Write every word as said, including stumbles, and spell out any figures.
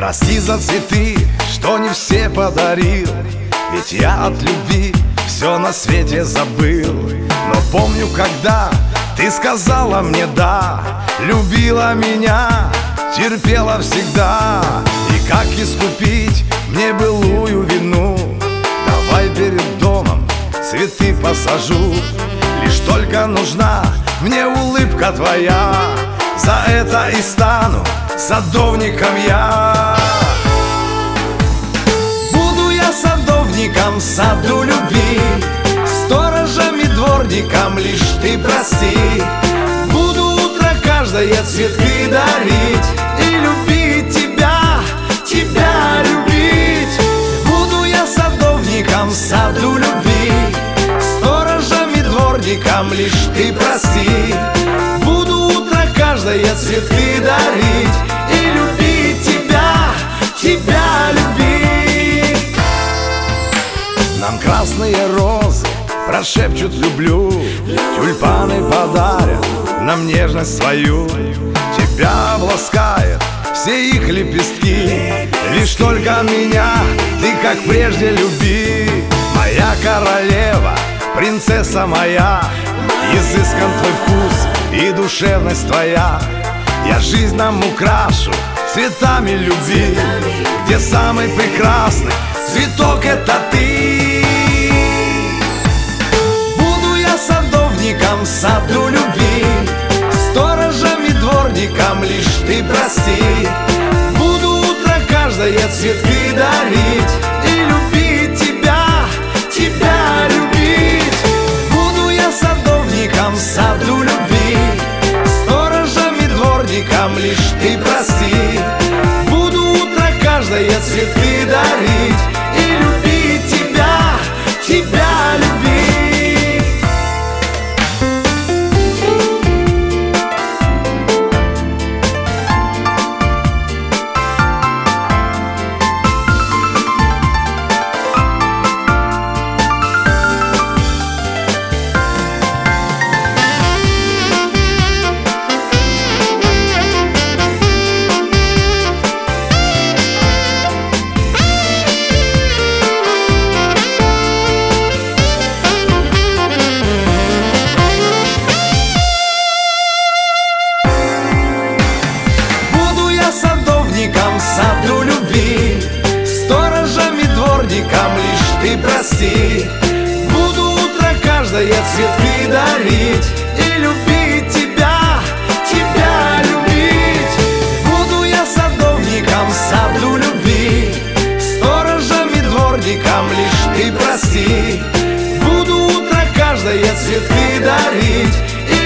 Прости за цветы, что не все подарил, ведь я от любви все на свете забыл. Но помню, когда ты сказала мне да, любила меня, терпела всегда. И как искупить мне былую вину? Давай перед домом цветы посажу. Лишь только нужна мне улыбка твоя, за это и стану садовником я. Буду я садовником в саду любви, сторожем и дворником, лишь ты прости. Буду утро каждое цветы дарить и любить тебя, тебя любить. Буду я садовником в саду любви, сторожем и дворником, лишь ты прости. Буду утро каждое цветы дарить и любить тебя, тебя любить. Нам красные розы прошепчут «люблю», тюльпаны подарят нам нежность свою. Тебя обласкают все их лепестки, лишь только меня ты как прежде люби. Моя королева, принцесса моя, изыскан твой вкус и душевность твоя. Я жизнь нам украшу цветами любви, где самый прекрасный цветок — это ты. Буду я садовником в саду любви, сторожем и дворником, лишь ты прости. Буду утро каждое цветы дарить и любить тебя, тебя любить. Буду я садовником в саду любви, сторожем и дворником, лишь ты прости. Буду утро каждое цветы дарить и любить тебя, тебя любить. Садовником в саду любви, сторожем и дворником, лишь ты прости. Буду утро каждое цветы дарить и любить тебя, тебя любить. Буду я садовником в саду любви, сторожем и дворником, лишь ты прости. Буду утро каждое цветы дарить